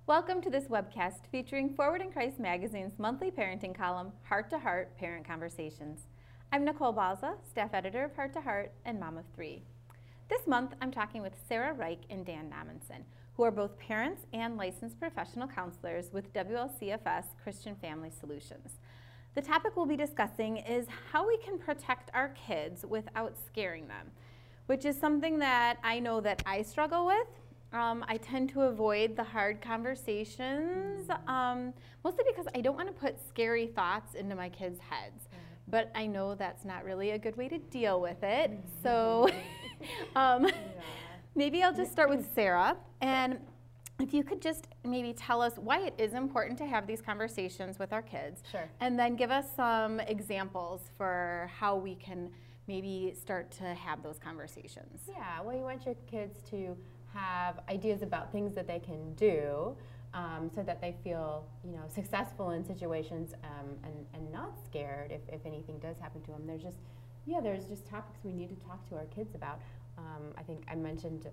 Welcome to this webcast featuring Forward in Christ Magazine's monthly parenting column, Heart to Heart Parent Conversations. I'm Nicole Balza, staff editor of Heart to Heart and mom of three. This month, I'm talking with Sarah Reich and Dan Nomenson, who are both parents and licensed professional counselors with WLCFS Christian Family Solutions. The topic we'll be discussing is how we can protect our kids without scaring them, which is something that I know that I struggle with. I tend to avoid the hard conversations, mostly because I don't want to put scary thoughts into my kids' heads. But I know that's not really a good way to deal with it. So maybe I'll just start with Sarah. And if you could just maybe tell us why it is important to have these conversations with our kids. Sure. And then give us some examples for how we can maybe start to have those conversations. Yeah, well, you want your kids to have ideas about things that they can do so that they feel, successful in situations and not scared if anything does happen to them. There's just topics we need to talk to our kids about. I think I mentioned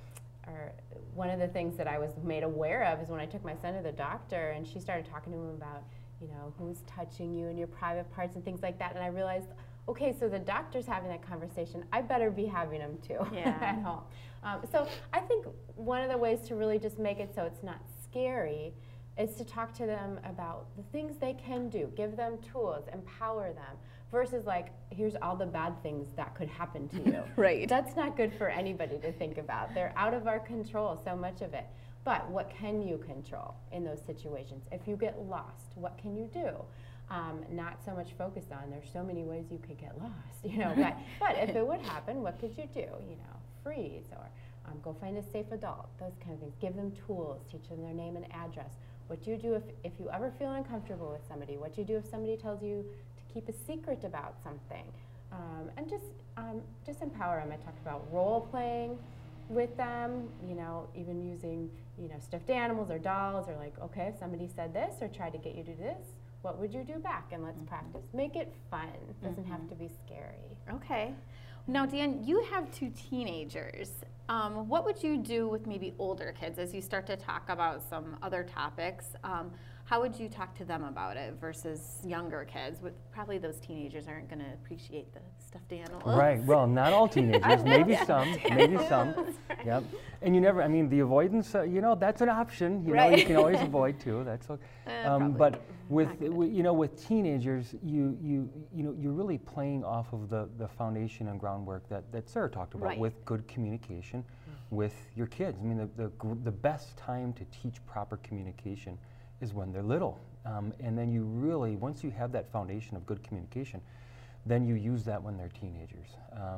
one of the things that I was made aware of is when I took my son to the doctor and she started talking to him about, who's touching you and your private parts and things like that. And I realized, okay, so the doctor's having that conversation. I better be having them too at home. So I think one of the ways to really just make it so it's not scary is to talk to them about the things they can do. Give them tools, empower them, versus like, here's all the bad things that could happen to you. Right. That's not good for anybody to think about. They're out of our control, so much of it. But what can you control in those situations? If you get lost, what can you do? Not so much focused on, there's so many ways you could get lost, but if it would happen, what could you do? Freeze or go find a safe adult, those kind of things. Give them tools, teach them their name and address. What do you do if you ever feel uncomfortable with somebody? What do you do if somebody tells you to keep a secret about something? And just empower them. I talked about role playing with them, even using, stuffed animals or dolls, or like, okay, if somebody said this or tried to get you to do this, what would you do back? And let's practice. Make it fun. It doesn't have to be scary. Okay. Now, Dan, you have two teenagers. What would you do with maybe older kids as you start to talk about some other topics? How would you talk to them about it versus younger kids? Probably those teenagers aren't going to appreciate the stuffed animals. Right. Well, not all teenagers. Maybe some. Maybe some. Right. Yep. And you never. I mean, the avoidance. That's an option. Right. You can always avoid too. That's okay. But with teenagers, you're really playing off of the foundation and groundwork that Sarah talked about, right, with good communication with your kids. I mean, the best time to teach proper communication is when they're little. And then you really, once you have that foundation of good communication, then you use that when they're teenagers.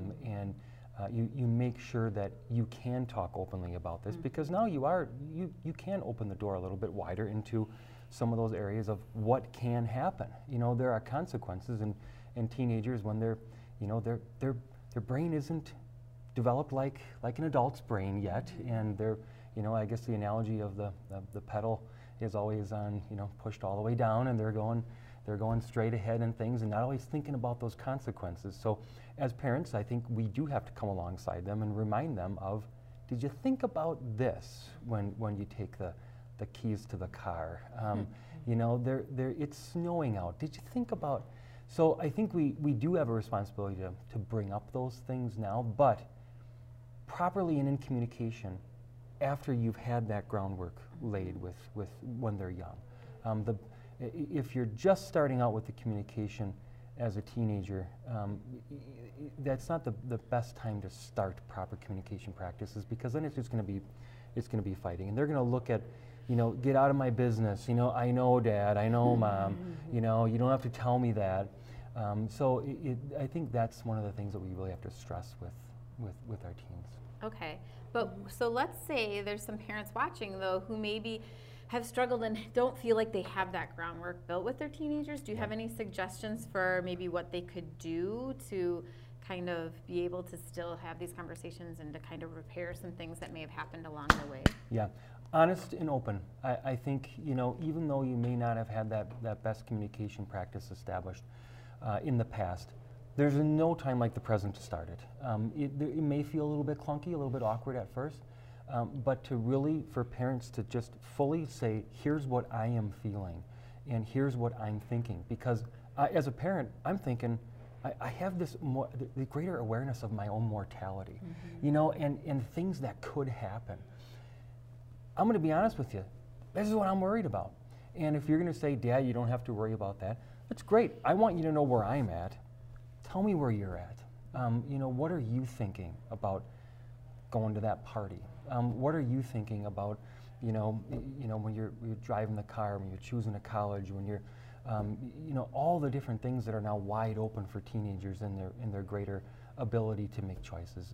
You make sure that you can talk openly about this, because now you can open the door a little bit wider into some of those areas of what can happen. There are consequences in teenagers when their brain isn't developed like an adult's brain yet, and I guess the analogy of the pedal is always on, pushed all the way down, and they're going straight ahead and things, and not always thinking about those consequences. So as parents, I think we do have to come alongside them and remind them of, did you think about this when you take the keys to the car? It's snowing out. Did you think about? So I think we do have a responsibility to bring up those things now, but properly and in communication after you've had that groundwork laid with when they're young. If you're just starting out with the communication as a teenager, that's not the best time to start proper communication practices, because then it's just going to be fighting, and they're going to look at, get out of my business. I know, Dad. I know, Mom. You don't have to tell me that. So I think that's one of the things that we really have to stress with our teens. Okay, but so let's say there's some parents watching though who maybe have struggled and don't feel like they have that groundwork built with their teenagers. Do you have any suggestions for maybe what they could do to kind of be able to still have these conversations and to kind of repair some things that may have happened along the way? Yeah, honest and open. I think, even though you may not have had that best communication practice established in the past, there's no time like the present to start it. It may feel a little bit clunky, a little bit awkward at first, but to really, for parents to just fully say, here's what I am feeling, and here's what I'm thinking. Because as a parent, I'm thinking, I have this the greater awareness of my own mortality, you know, and things that could happen. I'm going to be honest with you. This is what I'm worried about. And if you're going to say, Dad, you don't have to worry about that, that's great. I want you to know where I'm at. Tell me where you're at. You know, what are you thinking about going to that party? What are you thinking about, you know, when you're driving the car, when you're choosing a college, when you're, you know, all the different things that are now wide open for teenagers in their greater ability to make choices.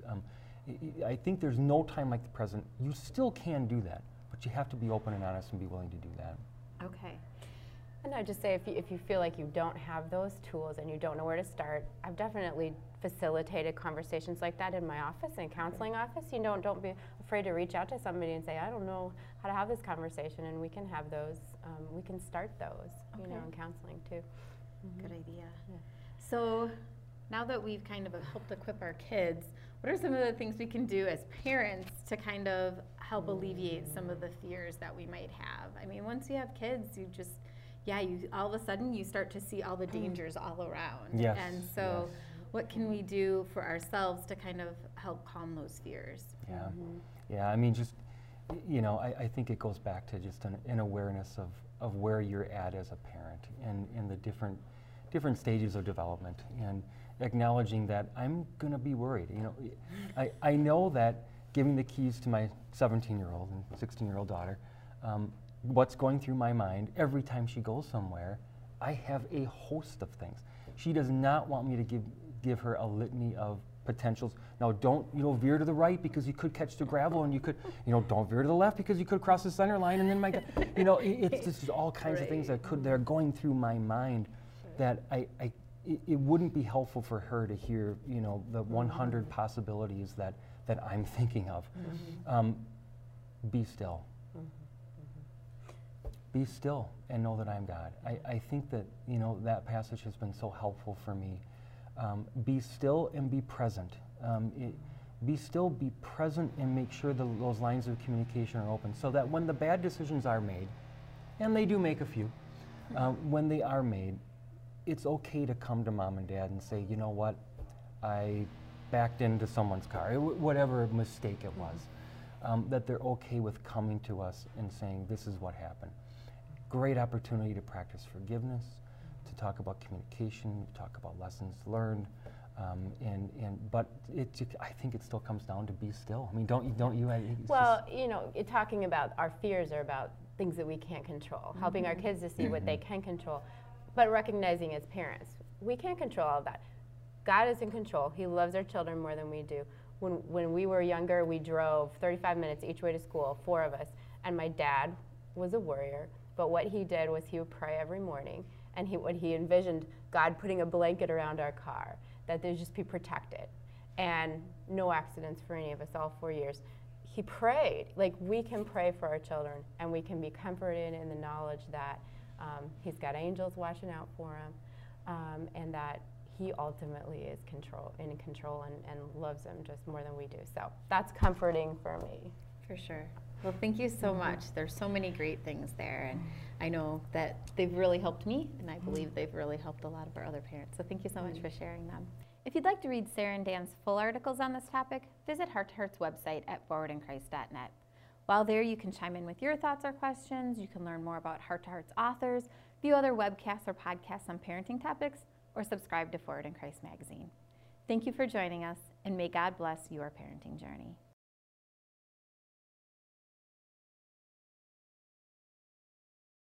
I think there's no time like the present. You still can do that, but you have to be open and honest and be willing to do that. Okay. And I'd just say if you feel like you don't have those tools and you don't know where to start, I've definitely facilitated conversations like that in my office, in counseling office. You know, don't be afraid to reach out to somebody and say, I don't know how to have this conversation, and we can have those, we can start those, you know, in counseling too. Good idea. Yeah. So now that we've kind of helped equip our kids, what are some of the things we can do as parents to kind of help alleviate some of the fears that we might have? I mean, once you have kids, you just, you all of a sudden you start to see all the dangers all around. Yes. And so what can we do for ourselves to kind of help calm those fears? Yeah. Yeah, I mean, just, you know, I think it goes back to just an awareness of where you're at as a parent and the different stages of development, and acknowledging that I'm going to be worried. You know, I know that giving the keys to my 17-year-old and 16-year-old daughter, what's going through my mind every time she goes somewhere, I have a host of things. She does not want me to give her a litany of potentials. Now, don't, you know, veer to the right because you could catch the gravel, and you could, you know, don't veer to the left because you could cross the center line, and then you know, it's just all kinds of things that are going through my mind that it wouldn't be helpful for her to hear, you know, the 100 possibilities that I'm thinking of. Be still. Be still and know that I'm God. I think that, you know, that passage has been so helpful for me. Be still and be present. Be still, be present, and make sure those lines of communication are open so that when the bad decisions are made, and they do make a few, when they are made, it's okay to come to Mom and Dad and say, you know what, I backed into someone's car, whatever mistake it was, that they're okay with coming to us and saying, this is what happened. Great opportunity to practice forgiveness, to talk about communication, talk about lessons learned, but I think it still comes down to be still. I mean, don't you? Well, you know, talking about our fears are about things that we can't control, helping our kids to see what they can control, but recognizing as parents, we can't control all of that. God is in control. He loves our children more than we do. When we were younger, we drove 35 minutes each way to school, 4 of us, and my dad was a warrior, but what he did was he would pray every morning, and what he envisioned God putting a blanket around our car, that they'd just be protected, and no accidents for any of us all 4 years. He prayed. Like, we can pray for our children, and we can be comforted in the knowledge that he's got angels watching out for him, and that he ultimately is in control and loves them just more than we do. So that's comforting for me. For sure. Well, thank you so much. There's so many great things there, and I know that they've really helped me, and I believe they've really helped a lot of our other parents. So thank you so much for sharing them. If you'd like to read Sarah and Dan's full articles on this topic, visit Heart to Heart's website at forwardinChrist.net. While there, you can chime in with your thoughts or questions. You can learn more about Heart to Heart's authors, view other webcasts or podcasts on parenting topics, or subscribe to Forward in Christ magazine. Thank you for joining us, and may God bless your parenting journey.